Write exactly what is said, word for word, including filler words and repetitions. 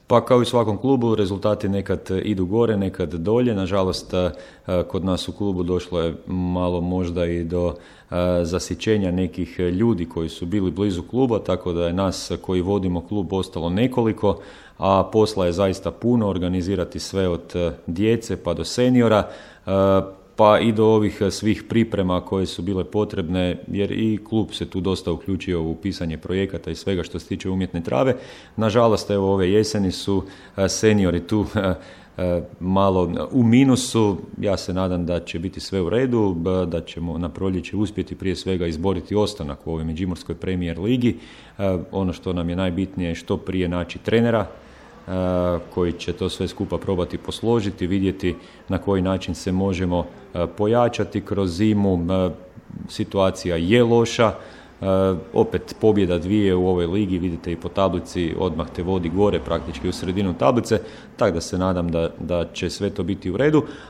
Pa kao i u svakom klubu, rezultati nekad idu gore, nekad dolje. Nažalost, kod nas u klubu došlo je malo možda i do zasićenja nekih ljudi koji su bili blizu kluba, tako da je nas koji vodimo klub ostalo nekoliko, a posla je zaista puno, organizirati sve od djece pa do seniora, pa i do ovih svih priprema koje su bile potrebne, jer i klub se tu dosta uključio u pisanje projekata i svega što se tiče umjetne trave. Nažalost, evo ove jeseni su seniori tu malo u minusu. Ja se nadam da će biti sve u redu, da ćemo na proljeće uspjeti prije svega izboriti ostanak u ovoj Međimurskoj Premier ligi. Ono što nam je najbitnije je što prije naći trenera koji će to sve skupa probati posložiti, vidjeti na koji način se možemo pojačati kroz zimu. Situacija je loša, opet pobjeda dvije u ovoj ligi, vidite i po tablici, odmah te vodi gore praktički u sredinu tablice, tako da se nadam da, da će sve to biti u redu,